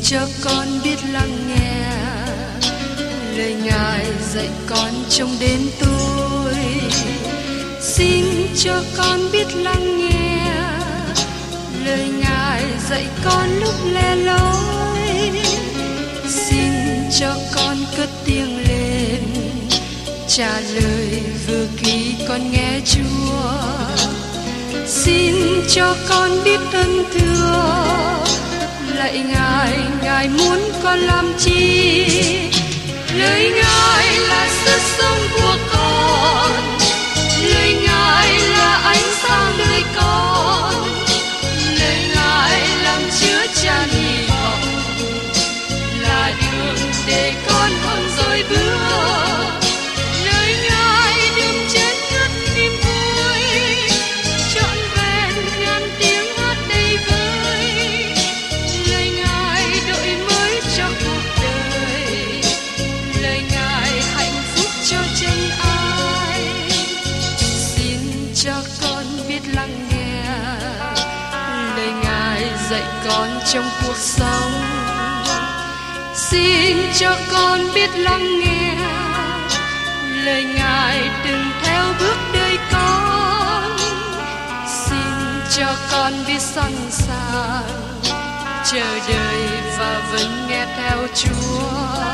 cho con biết lắng nghe lời Ngài dạy con trong đêm tối. Xin cho con biết lắng nghe lời Ngài dạy con lúc le lối. Xin cho con cất tiếng lên trả lời vừa khi con nghe Chúa. Xin cho con biết ơn thưa lạy Ngài, Ngài muốn con làm chi? Lời Ngài là sức sống của con, lời Ngài là ánh sáng đời con, lời Ngài làm chứa chan hy vọng, là đường để con không dối bước. Lời Ngài đừng chết ngất niềm vui, trọn vẹn ngàn tiếng hát đầy vơi. Lời Ngài đổi mới cho cuộc đời, lời Ngài hạnh phúc cho chân ai. Xin cho con biết lắng nghe lời Ngài dạy con trong cuộc sống. Xin cho con biết lắng nghe lời Ngài đừng theo bước đời con. Xin cho con biết sẵn sàng chờ đợi và vẫn nghe theo Chúa.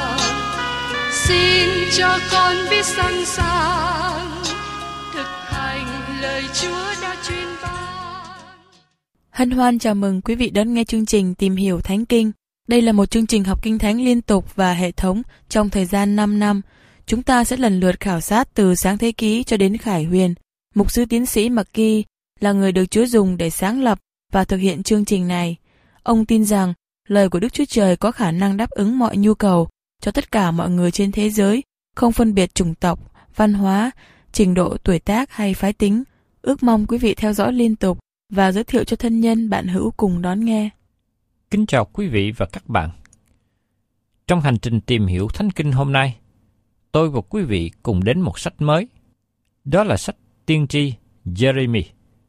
Xin cho con biết sẵn sàng thực hành lời Chúa đã truyền ban. Hân hoan chào mừng quý vị đón nghe chương trình Tìm hiểu Thánh Kinh. Đây là một chương trình học Kinh Thánh liên tục và hệ thống trong thời gian 5 năm. Chúng ta sẽ lần lượt khảo sát từ Sáng Thế Ký cho đến Khải Huyền. Mục sư tiến sĩ McGee là người được Chúa dùng để sáng lập và thực hiện chương trình này. Ông tin rằng lời của Đức Chúa Trời có khả năng đáp ứng mọi nhu cầu cho tất cả mọi người trên thế giới, không phân biệt chủng tộc, văn hóa, trình độ tuổi tác hay phái tính. Ước mong quý vị theo dõi liên tục và giới thiệu cho thân nhân bạn hữu cùng đón nghe. Kính chào quý vị và các bạn. Trong hành trình tìm hiểu Thánh Kinh hôm nay, tôi và quý vị cùng đến một sách mới. Đó là sách tiên tri Jeremy.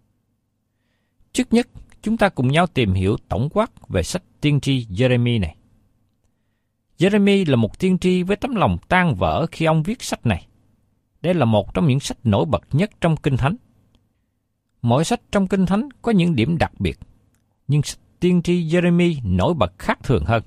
Trước nhất, chúng ta cùng nhau tìm hiểu tổng quát về sách tiên tri Jeremy này. Jeremy là một tiên tri với tấm lòng tan vỡ khi ông viết sách này. Đây là một trong những sách nổi bật nhất trong Kinh Thánh. Mỗi sách trong Kinh Thánh có những điểm đặc biệt, nhưng sách tiên tri Jeremy nổi bật khác thường hơn.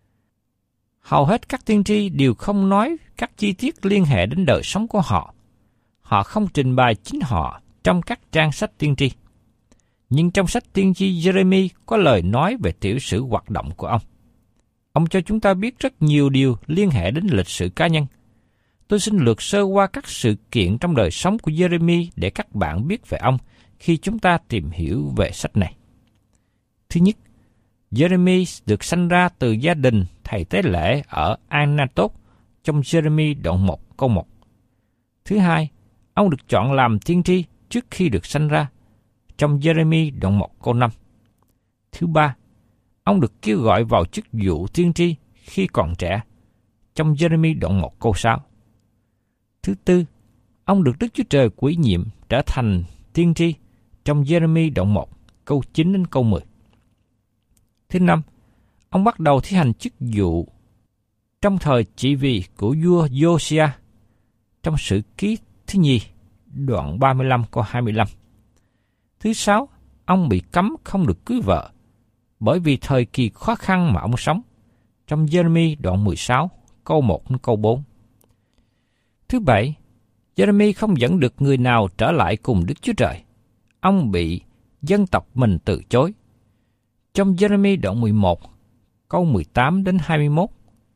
Hầu hết các tiên tri đều không nói các chi tiết liên hệ đến đời sống của họ. Họ không trình bày chính họ trong các trang sách tiên tri. Nhưng trong sách tiên tri Jeremy có lời nói về tiểu sử hoạt động của ông. Ông cho chúng ta biết rất nhiều điều liên hệ đến lịch sử cá nhân. Tôi xin lược sơ qua các sự kiện trong đời sống của Jeremy để các bạn biết về ông khi chúng ta tìm hiểu về sách này. Thứ nhất, Jeremy được sanh ra từ gia đình thầy tế lễ ở Anatot trong Jeremy đoạn 1 câu 1. Thứ hai, ông được chọn làm tiên tri trước khi được sanh ra trong Jeremy đoạn 1 câu 5. Thứ ba, ông được kêu gọi vào chức vụ tiên tri khi còn trẻ trong Jeremy đoạn 1 câu 6. Thứ tư, ông được Đức Chúa Trời ủy nhiệm trở thành tiên tri trong Jeremy đoạn 1 câu 9 đến câu 10. Thứ năm, ông bắt đầu thi hành chức vụ trong thời trị vì của vua Josiah trong Sử Ký thứ nhì đoạn 35 câu 25. Thứ sáu, ông bị cấm không được cưới vợ bởi vì thời kỳ khó khăn mà ông sống trong Jeremy đoạn 16 câu 1 đến câu 4. Thứ bảy, Jeremy không dẫn được người nào trở lại cùng Đức Chúa Trời. Ông bị dân tộc mình từ chối. Trong Jeremy đoạn 11, câu 18 đến 21,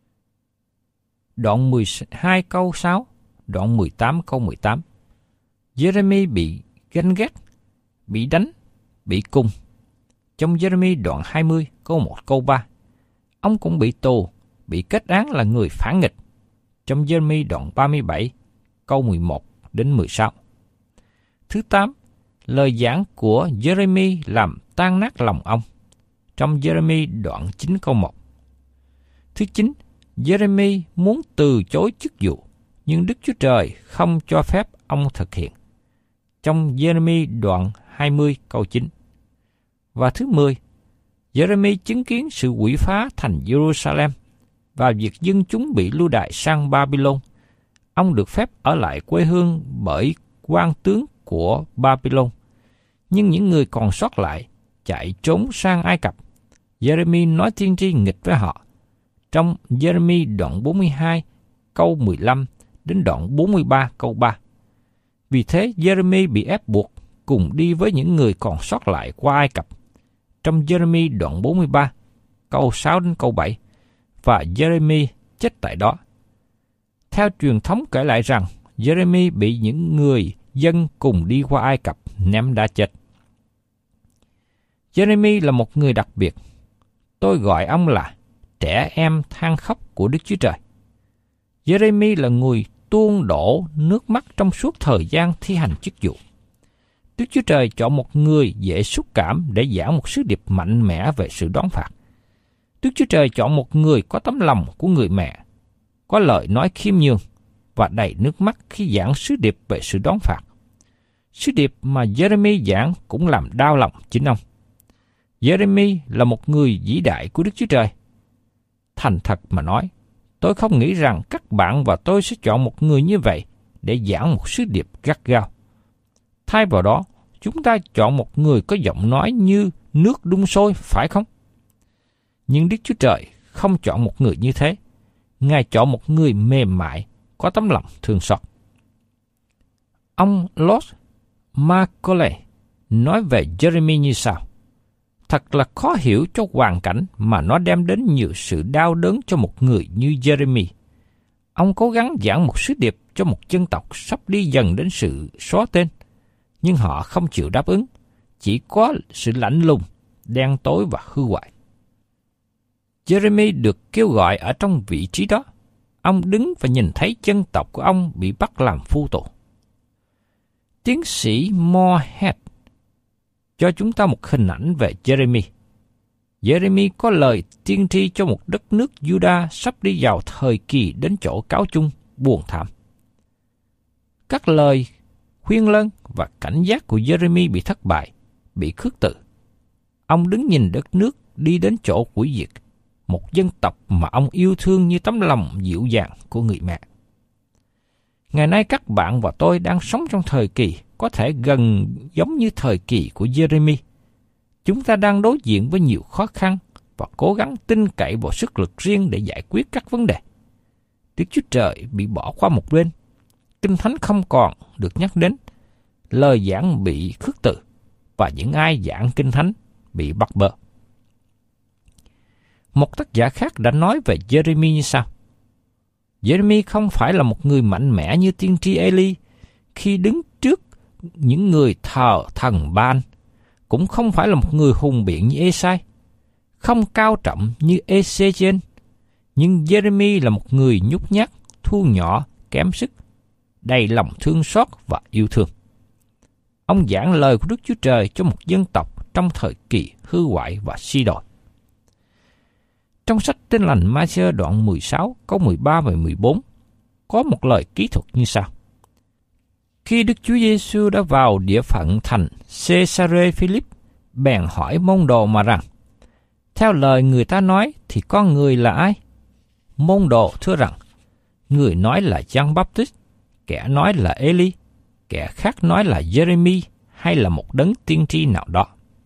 đoạn 12 câu 6, đoạn 18 câu 18, Jeremy bị ganh ghét, bị đánh, bị cung. Trong Jeremy đoạn 20, câu 1 câu 3, ông cũng bị tù, bị kết án là người phản nghịch. Trong Jeremy đoạn 37, câu 11 đến 16. Thứ 8, lời giảng của Jeremy làm tan nát lòng ông. Trong Jeremy đoạn 9 câu 1. Thứ 9, Jeremy muốn từ chối chức vụ, nhưng Đức Chúa Trời không cho phép ông thực hiện. Trong Jeremy đoạn 20 câu 9. Và thứ 10, Jeremy chứng kiến sự quỷ phá thành Jerusalem và việc dân chúng bị lưu đày sang Babylon. Ông được phép ở lại quê hương bởi quan tướng của Babylon. Nhưng những người còn sót lại chạy trốn sang Ai Cập. Jeremy nói tiên tri nghịch với họ. Trong Jeremy đoạn 42 câu 15 đến đoạn 43 câu 3. Vì thế Jeremy bị ép buộc cùng đi với những người còn sót lại qua Ai Cập. Trong Jeremy đoạn 43 câu 6 đến câu 7. Và Jeremy chết tại đó. Theo truyền thống kể lại rằng Jeremy bị những người dân cùng đi qua Ai Cập ném đá chết. Jeremy là một người đặc biệt. Tôi gọi ông là trẻ em than khóc của Đức Chúa Trời. Jeremy là người tuôn đổ nước mắt trong suốt thời gian thi hành chức vụ. Đức Chúa Trời chọn một người dễ xúc cảm để giảng một sứ điệp mạnh mẽ về sự đón phạt. Đức Chúa Trời chọn một người có tấm lòng của người mẹ, có lời nói khiêm nhường và đầy nước mắt khi giảng sứ điệp về sự đón phạt. Sứ điệp mà Jeremy giảng cũng làm đau lòng chính ông. Jeremy là một người vĩ đại của Đức Chúa Trời. Thành thật mà nói, tôi không nghĩ rằng các bạn và tôi sẽ chọn một người như vậy để giảng một sứ điệp gắt gao. Thay vào đó, chúng ta chọn một người có giọng nói như nước đun sôi, phải không? Nhưng Đức Chúa Trời không chọn một người như thế. Ngài chọn một người mềm mại, có tấm lòng thương xót. Ông Lord Macaulay nói về Jeremy như sau: thật là khó hiểu cho hoàn cảnh mà nó đem đến nhiều sự đau đớn cho một người như Jeremy. Ông cố gắng giảng một sứ điệp cho một dân tộc sắp đi dần đến sự xóa tên, nhưng họ không chịu đáp ứng, chỉ có sự lạnh lùng, đen tối và hư hoại. Jeremy được kêu gọi ở trong vị trí đó. Ông đứng và nhìn thấy dân tộc của ông bị bắt làm phu tù. Tiến sĩ Morehead cho chúng ta một hình ảnh về Jeremy. Jeremy có lời tiên tri cho một đất nước Juda sắp đi vào thời kỳ đến chỗ cáo chung, buồn thảm. Các lời khuyên lơn và cảnh giác của Jeremy bị thất bại, bị khước từ. Ông đứng nhìn đất nước đi đến chỗ hủy diệt, một dân tộc mà ông yêu thương như tấm lòng dịu dàng của người mẹ. Ngày nay các bạn và tôi đang sống trong thời kỳ có thể gần giống như thời kỳ của Jeremy. Chúng ta đang đối diện với nhiều khó khăn và cố gắng tin cậy vào sức lực riêng để giải quyết các vấn đề. Đức Chúa Trời bị bỏ qua một bên, Kinh Thánh không còn được nhắc đến, lời giảng bị khước từ và những ai giảng Kinh Thánh bị bắt bớ. Một tác giả khác đã nói về Jeremy như sau: Jeremy không phải là một người mạnh mẽ như tiên tri Eli khi đứng trước những người thờ thần Ban, cũng không phải là một người hùng biện như Esai, không cao trọng như Ezechiel, nhưng Jeremy là một người nhút nhát, thu nhỏ, kém sức, đầy lòng thương xót và yêu thương. Ông giảng lời của Đức Chúa Trời cho một dân tộc trong thời kỳ hư hoại và suy đồi. Trong sách Tin lành Ma-thi-ơ đoạn 16 câu 13 và 14 có một lời kỹ thuật như sau: Khi Đức Chúa Giêsu đã vào địa phận thành Caesarea-Philip, bèn hỏi môn đồ mà rằng: theo lời người ta nói thì con người là ai? Môn đồ thưa rằng: người nói là Giăng Báp-tít, kẻ nói là Eli, kẻ khác nói là Jeremy hay là một đấng tiên tri nào đó.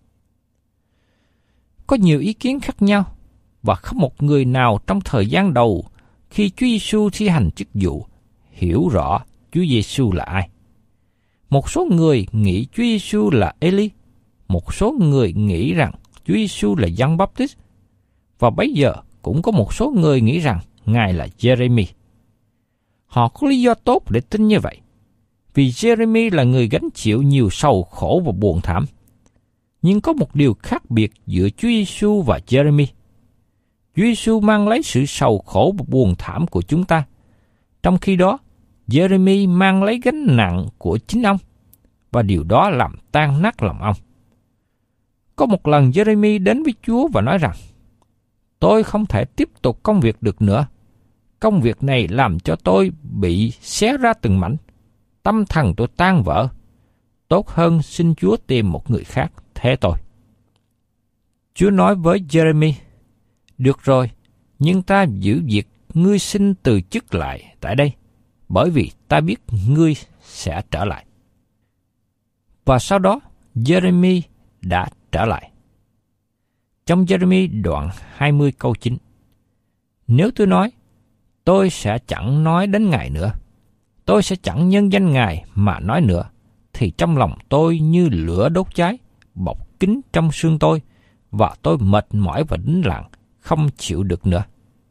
Có nhiều ý kiến khác nhau, và không một người nào trong thời gian đầu khi Chúa Giêsu thi hành chức vụ hiểu rõ Chúa Giêsu là ai. Một số người nghĩ Chúa Giêsu là Eli, một số người nghĩ rằng Chúa Giêsu là Giăng Báp-tít, và bây giờ cũng có một số người nghĩ rằng Ngài là Jeremy. Họ có lý do tốt để tin như vậy, vì Jeremy là người gánh chịu nhiều sầu khổ và buồn thảm. Nhưng có một điều khác biệt giữa Chúa Giêsu và Jeremy. Chúa Giêsu mang lấy sự sầu khổ và buồn thảm của chúng ta, trong khi đó Jeremy mang lấy gánh nặng của chính ông, và điều đó làm tan nát lòng ông. Có một lần Jeremy đến với Chúa và nói rằng: tôi không thể tiếp tục công việc được nữa. Công việc này làm cho tôi bị xé ra từng mảnh. Tâm thần tôi tan vỡ. Tốt hơn xin Chúa tìm một người khác thế tôi. Chúa nói với Jeremy, được rồi, nhưng ta giữ việc ngươi xin từ chức lại tại đây, bởi vì ta biết ngươi sẽ trở lại. Và sau đó, Jeremy đã trở lại. Trong Jeremy đoạn 20 câu 9, nếu tôi nói, tôi sẽ chẳng nói đến Ngài nữa, tôi sẽ chẳng nhân danh Ngài mà nói nữa, thì trong lòng tôi như lửa đốt cháy, bọc kín trong xương tôi, và tôi mệt mỏi và đính lặng, không chịu được nữa.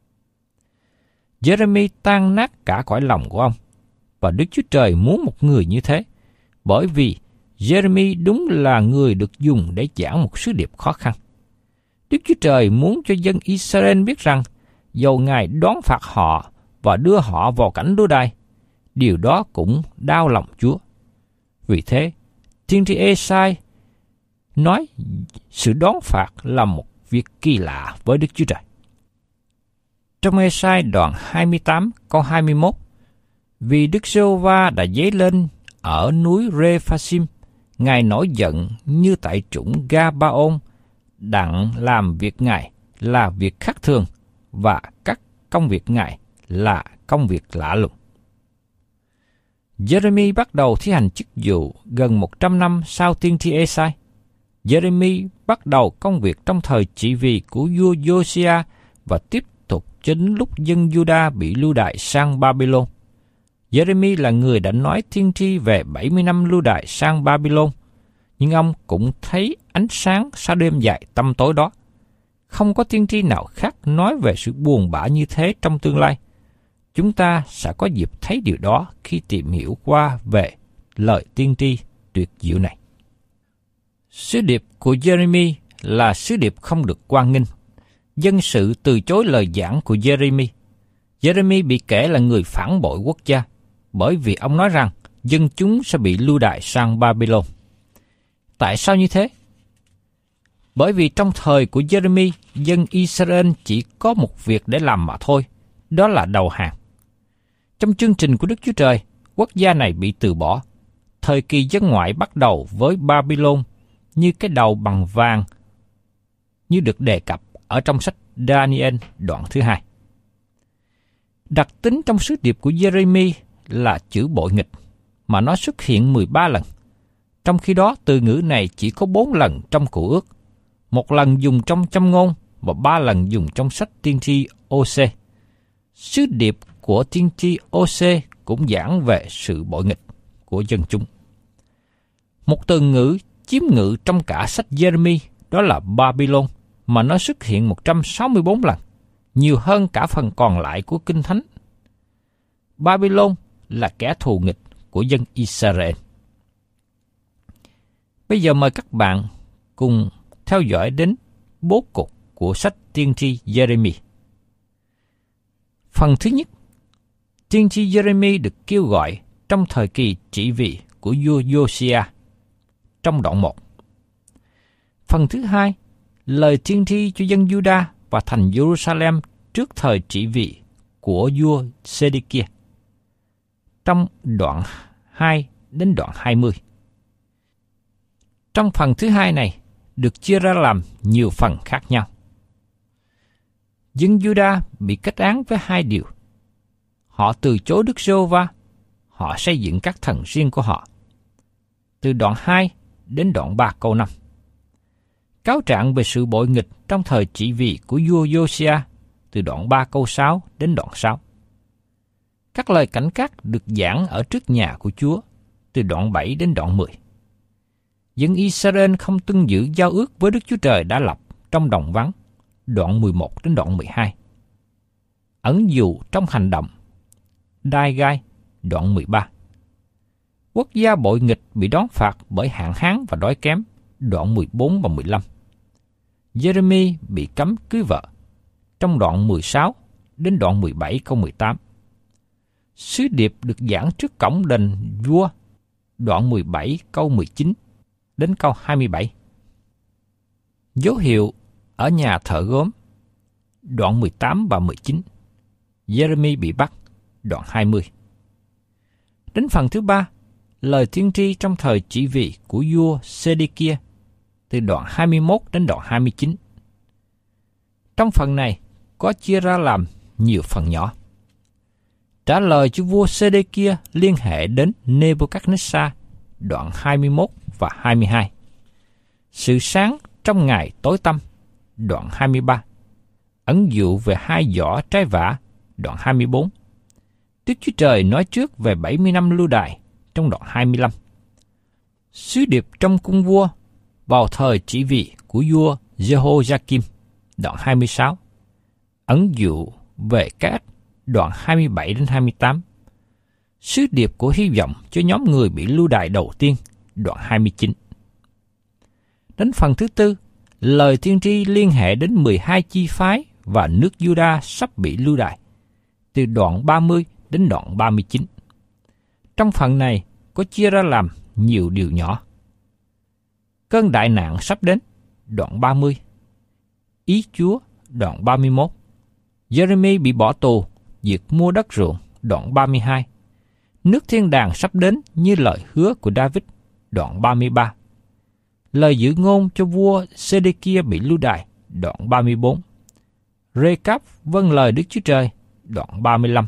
Jeremy tan nát cả cõi lòng của ông, và Đức Chúa Trời muốn một người như thế, bởi vì Jeremy đúng là người được dùng để giảng một sứ điệp khó khăn. Đức Chúa Trời muốn cho dân Israel biết rằng, dầu Ngài đón phạt họ và đưa họ vào cảnh đố đai, điều đó cũng đau lòng Chúa. Vì thế, tiên tri Ê-sai nói sự đón phạt là một việc kỳ lạ với Đức Chúa Trời. Trong Ê-sai đoạn 28 câu 21, vì Đức Giê-hô-va đã dấy lên ở núi Rê-pha-sim, Ngài nổi giận như tại trũng Ga-ba-ôn, đặng làm việc Ngài là việc khác thường, và các công việc Ngài là công việc lạ lùng. Jeremy bắt đầu thi hành chức vụ gần 100 năm sau tiên tri Ê-sai. Jeremy bắt đầu công việc trong thời trị vì của vua Josiah và tiếp tục cho đến lúc dân Juda bị lưu đày sang Babylon. Jeremy là người đã nói tiên tri về 70 năm lưu đày sang Babylon, nhưng ông cũng thấy ánh sáng sau đêm dài tăm tối đó. Không có tiên tri nào khác nói về sự buồn bã như thế trong tương lai. Chúng ta sẽ có dịp thấy điều đó khi tìm hiểu qua về lời tiên tri tuyệt diệu này. Sứ điệp của Jeremy là sứ điệp không được hoan nghênh. Dân sự từ chối lời giảng của Jeremy. Jeremy bị kể là người phản bội quốc gia, bởi vì ông nói rằng dân chúng sẽ bị lưu đày sang Babylon. Tại sao như thế? Bởi vì trong thời của Jeremy, dân Israel chỉ có một việc để làm mà thôi, đó là đầu hàng. Trong chương trình của Đức Chúa Trời, quốc gia này bị từ bỏ. Thời kỳ dân ngoại bắt đầu với Babylon như cái đầu bằng vàng, như được đề cập ở trong sách Daniel đoạn thứ 2. Đặc tính trong sứ điệp của Jeremy là chữ bội nghịch, mà nó xuất hiện 13 lần. Trong khi đó, từ ngữ này chỉ có 4 lần trong Cựu Ước, 1 lần dùng trong Châm ngôn và 3 lần dùng trong sách tiên tri Ô-sê. Sứ điệp của tiên tri Ô-sê cũng giảng về sự bội nghịch của dân chúng. Một từ ngữ chiếm ngự trong cả sách Jeremy đó là Babylon, mà nó xuất hiện 164 lần, nhiều hơn cả phần còn lại của Kinh Thánh. Babylon là kẻ thù nghịch của dân Israel. Bây giờ mời các bạn cùng theo dõi đến bố cục của sách tiên tri Jeremy. Phần thứ nhất, tiên tri Jeremy được kêu gọi trong thời kỳ trị vì của vua Josiah, trong đoạn 1. Phần thứ hai, lời tiên tri cho dân Juda và thành Jerusalem trước thời trị vì của vua Sê-đê-kia, trong đoạn 2 đến đoạn 20. Trong phần thứ hai này, được chia ra làm nhiều phần khác nhau. Dân Juda bị kết án với 2 điều. Họ từ chối Đức Giê-hô-va, họ xây dựng các thần riêng của họ. Từ đoạn 2 đến đoạn 3 câu 5. Cáo trạng về sự bội nghịch trong thời trị vì của vua Josiah, từ đoạn 3 câu 6 đến đoạn 6. Các lời cảnh cáo được giảng ở trước nhà của Chúa, từ đoạn 7 đến đoạn 10. Dân Israel không tuân giữ giao ước với Đức Chúa Trời đã lập trong đồng vắng, đoạn 11 đến đoạn 12. Ẩn dụ trong hành động, đai gai, đoạn 13. Quốc gia bội nghịch bị đón phạt bởi hạn hán và đói kém, đoạn 14 và 15. Jeremy bị cấm cưới vợ, trong đoạn 16 đến đoạn 17 câu 18. Sứ điệp được giảng trước cổng đền vua, đoạn 17 câu 19 đến câu 27. Dấu hiệu ở nhà thợ gốm, đoạn 18 và 19. Jeremy bị bắt, đoạn 20. Đến phần thứ 3, lời tiên tri trong thời trị vì của vua Sê-đê-kia, từ đoạn 21 đến đoạn 29. Trong phần này có chia ra làm nhiều phần nhỏ. Trả lời cho vua Sê-đê-kia liên hệ đến Nê-bô-cát-nét-sa, đoạn 21 và 22. Sự sáng trong ngày tối tăm, đoạn 23. Ẩn dụ về 2 giỏ trái vả, đoạn 24. Đức Chúa Trời nói trước về 70 năm lưu đày, trong đoạn 25. Sứ điệp trong cung vua vào thời trị vì của vua Jehoiakim, đoạn 26. Ẩn dụ về cái ách, đoạn 27 đến 28. Sứ điệp của hy vọng cho nhóm người bị lưu đày đầu tiên, đoạn 29. Đến phần thứ tư, lời tiên tri liên hệ đến 12 chi phái và nước Juda sắp bị lưu đày, từ đoạn 30 đến đoạn 39. Trong phần này có chia ra làm nhiều điều nhỏ. Cơn đại nạn sắp đến, đoạn 30. Ý Chúa, đoạn 31. Jeremy bị bỏ tù, việc mua đất ruộng, đoạn 32. Nước thiên đàng sắp đến như lời hứa của David, đoạn 33. Lời dự ngôn cho vua Sê-đê-kia bị lưu đày, đoạn 34. Rê-cáp vâng lời Đức Chúa Trời, đoạn 35.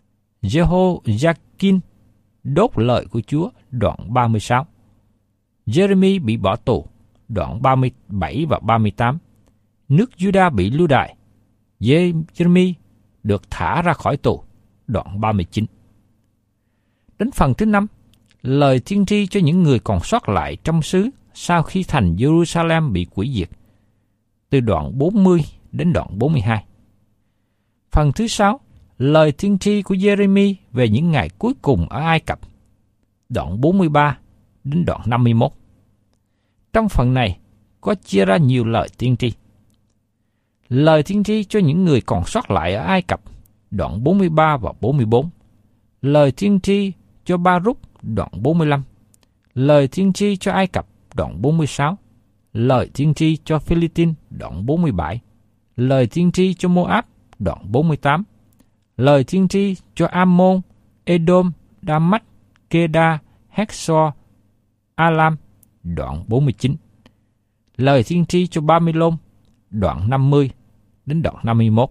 Jehoiakim đốt lời của Chúa, đoạn 36. Jeremy bị bỏ tù, đoạn 37 và 38. Nước Juda bị lưu đày. Jeremy được thả ra khỏi tù, đoạn 39. Đến phần thứ 5, lời tiên tri cho những người còn sót lại trong xứ sau khi thành Jerusalem bị hủy diệt, từ đoạn 40 đến đoạn 42. Phần thứ 6, lời tiên tri của Jeremy về những ngày cuối cùng ở Ai Cập, đoạn 43 đến đoạn 51. Trong phần này có chia ra nhiều lời tiên tri. Lời tiên tri cho những người còn sót lại ở Ai Cập, đoạn 43 và 44. Lời tiên tri cho Ba-rúc, đoạn 45. Lời tiên tri cho Ai Cập, đoạn 46. Lời tiên tri cho Philippines, đoạn 47. Lời tiên tri cho Moab, đoạn 48. Lời tiên tri cho Ammon, Edom, Đa-mách, Kê-đa, Hét-so, A-lam, đoạn 49. Lời tiên tri cho Ba-my-lôn, đoạn 50 đến đoạn 51.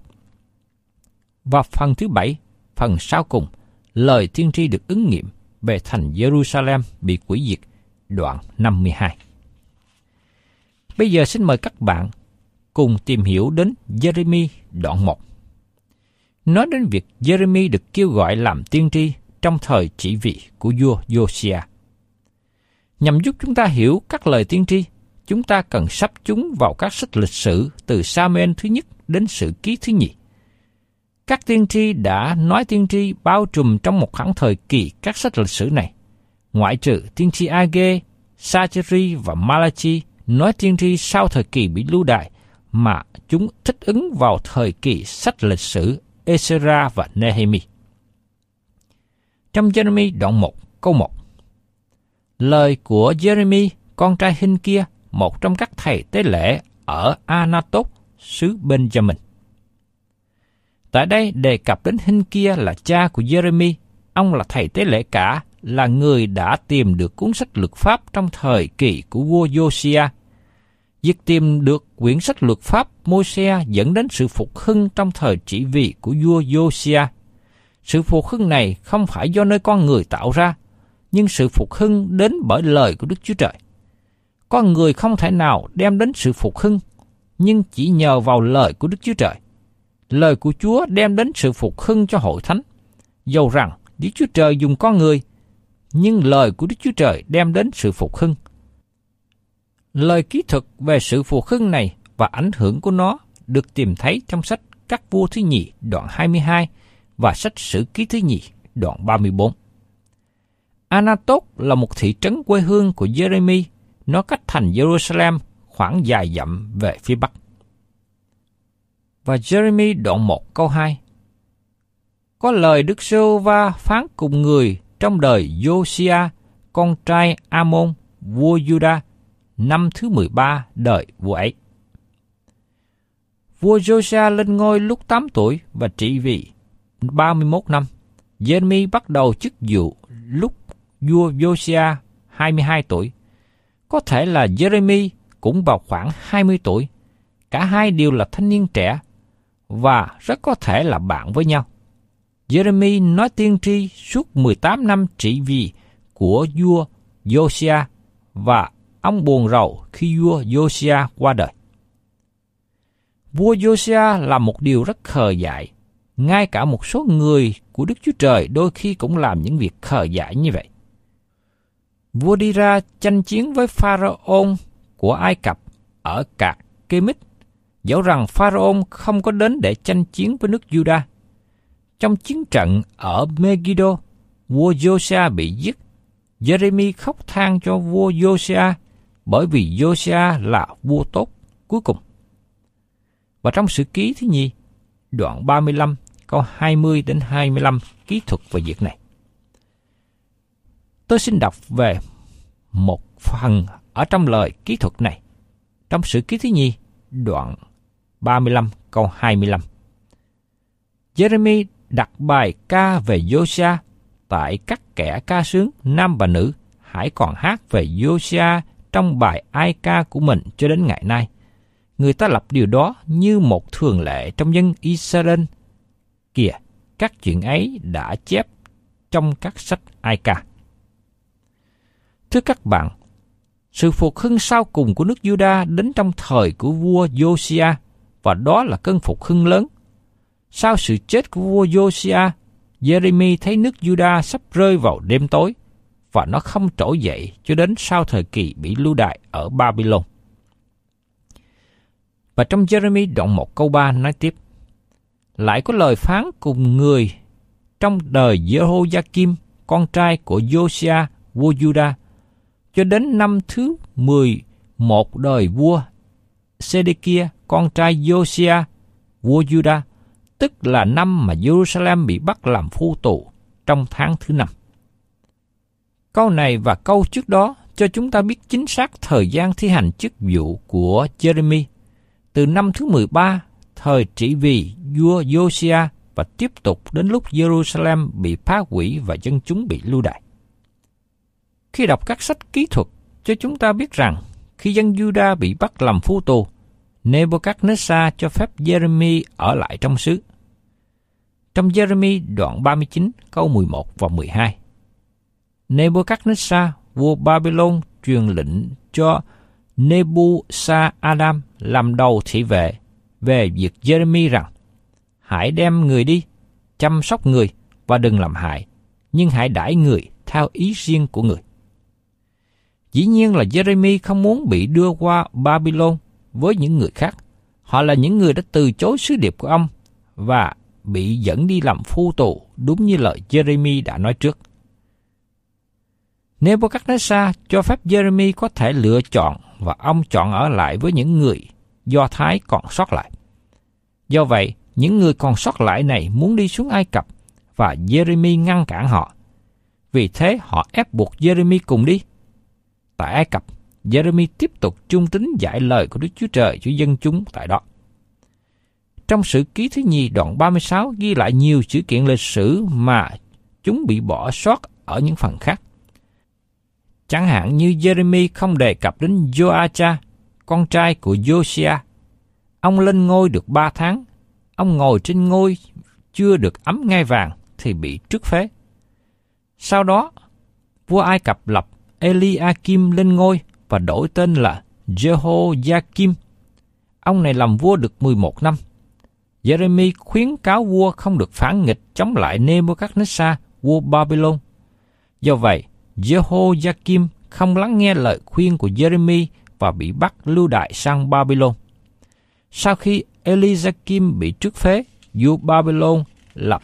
Và phần thứ 7, phần sau cùng, lời tiên tri được ứng nghiệm về thành Jerusalem bị hủy diệt, đoạn 52. Bây giờ xin mời các bạn cùng tìm hiểu đến Jeremy đoạn 1. Nói đến việc Jeremy được kêu gọi làm tiên tri trong thời trị vì của vua Josiah. Nhằm giúp chúng ta hiểu các lời tiên tri, chúng ta cần sắp chúng vào các sách lịch sử từ Sa-mu-ên thứ nhất đến Sử ký thứ nhì. Các tiên tri đã nói tiên tri bao trùm trong một khoảng thời kỳ các sách lịch sử này, ngoại trừ tiên tri A-gê, Sa-chê-ri và Ma-la-chi nói tiên tri sau thời kỳ bị lưu đày, mà chúng thích ứng vào thời kỳ sách lịch sử Ê-sê-ra và Nê-hê-mi. Trong Jeremy đoạn 1 câu 1, lời của Jeremy, con trai Hinh-kia, một trong các thầy tế lễ ở Anatot, xứ Benjamin. Tại đây đề cập đến Hinh-kia là cha của Jeremy. Ông là thầy tế lễ cả, là người đã tìm được cuốn sách luật pháp trong thời kỳ của vua Josiah. Việc tìm được quyển sách luật pháp Môi-se dẫn đến sự phục hưng trong thời trị vì của vua Josiah. Sự phục hưng này không phải do nơi con người tạo ra, nhưng sự phục hưng đến bởi lời của Đức Chúa Trời. Con người không thể nào đem đến sự phục hưng, nhưng chỉ nhờ vào lời của Đức Chúa Trời. Lời của Chúa đem đến sự phục hưng cho hội thánh. Dầu rằng Đức Chúa Trời dùng con người, nhưng lời của Đức Chúa Trời đem đến sự phục hưng. Lời kỹ thuật về sự phục hưng này và ảnh hưởng của nó được tìm thấy trong sách Các vua thứ nhì đoạn 22 và sách Sử ký thứ nhì đoạn 34. Anatot là một thị trấn quê hương của Jeremy, nó cách thành Jerusalem khoảng vài dặm về phía bắc. Và Jeremy đoạn 1 câu 2, có lời Đức Giê-hô-va phán cùng người trong đời Josiah, con trai Amon, vua Juda, năm thứ 13 đời vua ấy. Vua Josiah lên ngôi lúc 8 tuổi và trị vì 31 năm. Jeremy bắt đầu chức vụ lúc vua Josiah 22 tuổi. Có thể là Jeremy cũng vào khoảng 20 tuổi. Cả cả hai đều là thanh niên trẻ và rất có thể là bạn với nhau. Jeremy nói tiên tri suốt 18 năm trị vì của vua Josiah và ông buồn rầu khi vua Josiah qua đời. Vua Josiah là một điều rất khờ dại. Ngay cả một số người của Đức Chúa Trời đôi khi cũng làm những việc khờ dại như vậy. Vua đi ra tranh chiến với Pharaoh của Ai Cập ở Cạc Kê-mít, dẫu rằng Pharaoh không có đến để tranh chiến với nước Juda. Trong chiến trận ở Megiddo, vua Josiah bị giết. Jeremy khóc than cho vua Josiah bởi vì Josiah là vua tốt cuối cùng. Và trong Sử Ký thứ nhì, đoạn 35, câu 20 đến 25 kỹ thuật về việc này. Tôi xin đọc về một phần ở trong lời kỹ thuật này. Trong Sử Ký thứ nhì, đoạn 35, câu 25. Jeremy đặt bài ca về Josiah tại các kẻ ca sướng nam và nữ, hãy còn hát về Josiah trong bài ai ca của mình cho đến ngày nay. Người ta lập điều đó như một thường lệ trong dân Israel. Kìa, các chuyện ấy đã chép trong các sách ai ca. Thưa các bạn, sự phục hưng sau cùng của nước Juda đến trong thời của vua Josiah, và đó là cơn phục hưng lớn. Sau sự chết của vua Josiah, Jeremy thấy nước Juda sắp rơi vào đêm tối, và nó không trỗi dậy cho đến sau thời kỳ bị lưu đày ở Babylon. Và trong Jeremy đoạn 1 câu 3 nói tiếp, lại có lời phán cùng người trong đời Jehoiakim, con trai của Josiah, vua Juda, cho đến năm thứ 11 đời vua Sê-đê-kia, con trai Josiah, vua Juda, tức là năm mà Jerusalem bị bắt làm phu tù trong tháng thứ 5. Câu này và câu trước đó cho chúng ta biết chính xác thời gian thi hành chức vụ của Jeremy, từ năm thứ 13, thời trị vì vua Josiah, và tiếp tục đến lúc Jerusalem bị phá hủy và dân chúng bị lưu đày. Khi đọc các sách kỹ thuật, cho chúng ta biết rằng khi dân Juda bị bắt làm phu tù, Nebuchadnezzar cho phép Jeremy ở lại trong xứ. Trong Jeremy đoạn 39 câu 11 và 12, Nebuchadnezzar, vua Babylon, truyền lệnh cho Nebuchadnezzar làm đầu thị vệ về việc Jeremy rằng, hãy đem người đi, chăm sóc người và đừng làm hại, nhưng hãy đãi người theo ý riêng của người. Dĩ nhiên là Jeremy không muốn bị đưa qua Babylon với những người khác. Họ là những người đã từ chối sứ điệp của ông và bị dẫn đi làm phu tù, đúng như lời Jeremy đã nói trước. Nebuchadnezzar cho phép Jeremy có thể lựa chọn, và ông chọn ở lại với những người Do Thái còn sót lại. Do vậy, những người còn sót lại này muốn đi xuống Ai Cập, và Jeremy ngăn cản họ. Vì thế họ ép buộc Jeremy cùng đi. Tại Ai Cập, Jeremy tiếp tục trung tín dạy lời của Đức Chúa Trời cho dân chúng tại đó. Trong Sử Ký thứ nhì đoạn 36 ghi lại nhiều sự kiện lịch sử mà chúng bị bỏ sót ở những phần khác. Chẳng hạn như Jeremy không đề cập đến Joachim, con trai của Josiah. Ông lên ngôi được 3 tháng. Ông ngồi trên ngôi chưa được ấm ngai vàng thì bị trút phế. Sau đó, vua Ai Cập lập Eliakim lên ngôi và đổi tên là Jehoiakim. Ông này làm vua được 11 năm. Jeremy khuyến cáo vua không được phản nghịch chống lại Nebuchadnezzar, vua Babylon. Do vậy, Jehoiakim không lắng nghe lời khuyên của Jeremy và bị bắt lưu đày sang Babylon. Sau khi Eliakim bị trút phế, vua Babylon lập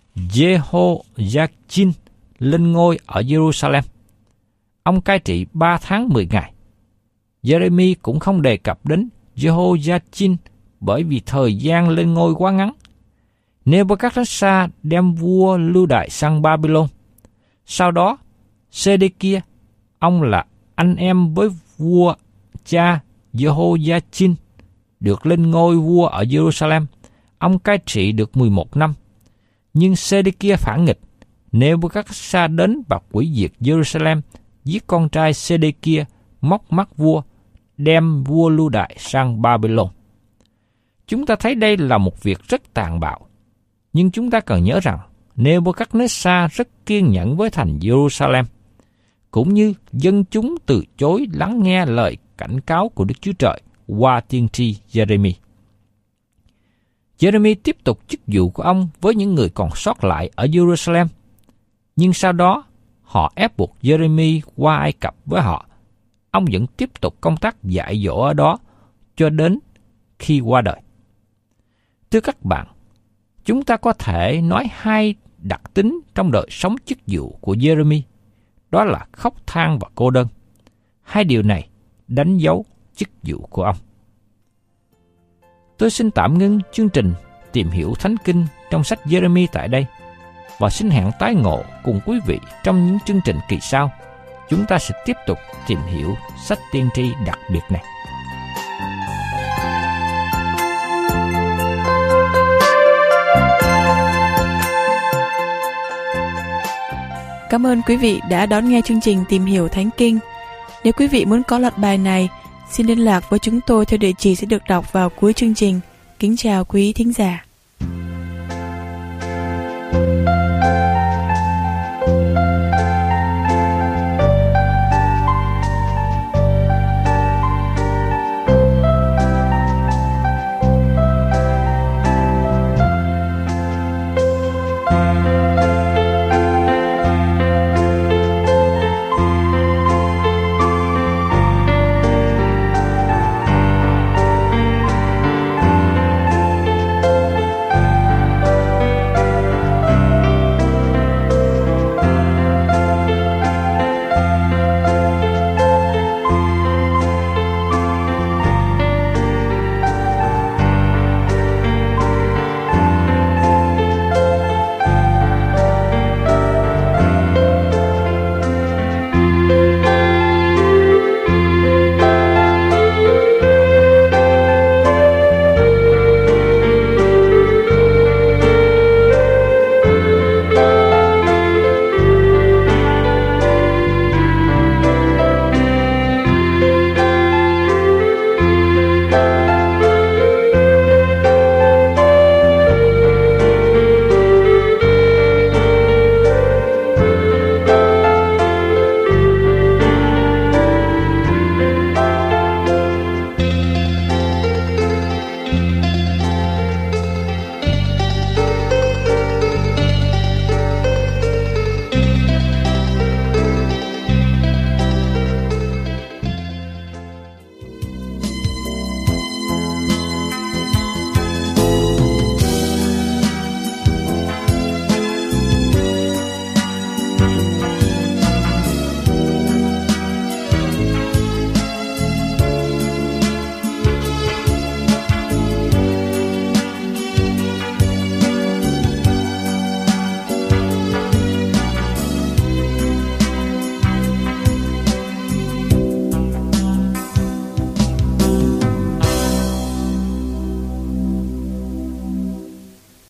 Jehoiachin lên ngôi ở Jerusalem. Ông cai trị 3 tháng 10 ngày. Jeremy cũng không đề cập đến Jehoiachin bởi vì thời gian lên ngôi quá ngắn. Nebuchadnezzar đem vua lưu đày sang Babylon. Sau đó, Sê-đê-kia, ông là anh em với vua cha Jehoiachin, được lên ngôi vua ở Jerusalem. Ông cai trị được 11 năm. Nhưng Sê-đê-kia phản nghịch. Nebuchadnezzar đến và hủy diệt Jerusalem, giết con trai Sê-đê-kia, móc mắt vua, đem vua lưu đày sang Babylon. Chúng ta thấy đây là một việc rất tàn bạo, nhưng chúng ta cần nhớ rằng Nebuchadnezzar rất kiên nhẫn với thành Jerusalem, cũng như dân chúng từ chối lắng nghe lời cảnh cáo của Đức Chúa Trời qua tiên tri Jeremy. Jeremy tiếp tục chức vụ của ông với những người còn sót lại ở Jerusalem, nhưng sau đó họ ép buộc Jeremy qua Ai Cập với họ. Ông vẫn tiếp tục công tác dạy dỗ ở đó cho đến khi qua đời. Thưa các bạn, chúng ta có thể nói hai đặc tính trong đời sống chức vụ của Jeremy, đó là khóc than và cô đơn. Hai điều này đánh dấu chức vụ của ông. Tôi xin tạm ngưng chương trình Tìm hiểu Thánh Kinh trong sách Jeremy tại đây, và xin hẹn tái ngộ cùng quý vị trong những chương trình kỳ sau. Chúng ta sẽ tiếp tục tìm hiểu sách tiên tri đặc biệt này. Cảm ơn quý vị đã đón nghe chương trình Tìm hiểu Thánh Kinh. Nếu quý vị muốn có loạt bài này, xin liên lạc với chúng tôi theo địa chỉ sẽ được đọc vào cuối chương trình. Kính chào quý thính giả.